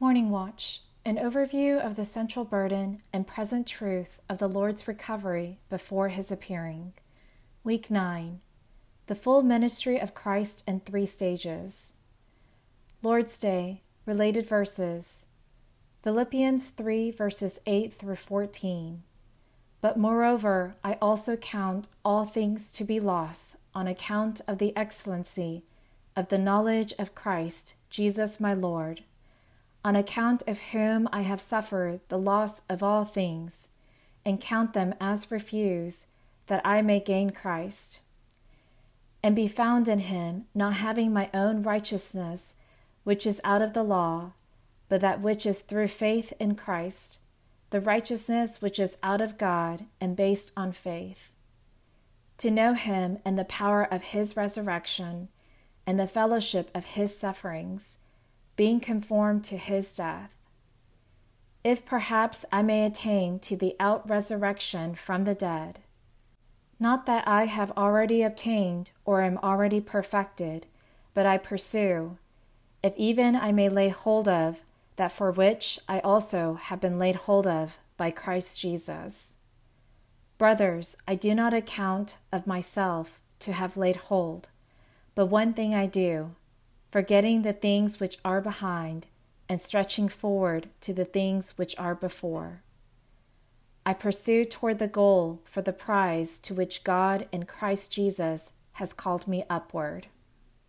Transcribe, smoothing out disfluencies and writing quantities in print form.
Morning Watch, an overview of the central burden and present truth of the Lord's recovery before his appearing. Week 9, the full ministry of Christ in 3 stages. Lord's Day, related verses. Philippians 3 verses 8 through 14. But moreover, I also count all things to be loss on account of the excellency of the knowledge of Christ Jesus my Lord, on account of whom I have suffered the loss of all things, and count them as refuse, that I may gain Christ, and be found in him, not having my own righteousness, which is out of the law, but that which is through faith in Christ, the righteousness which is out of God and based on faith. To know him and the power of his resurrection, and the fellowship of his sufferings, being conformed to his death, if perhaps I may attain to the out-resurrection from the dead. Not that I have already obtained or am already perfected, but I pursue, if even I may lay hold of that for which I also have been laid hold of by Christ Jesus. Brothers, I do not account of myself to have laid hold, but one thing I do, forgetting the things which are behind, and stretching forward to the things which are before. I pursue toward the goal for the prize to which God in Christ Jesus has called me upward.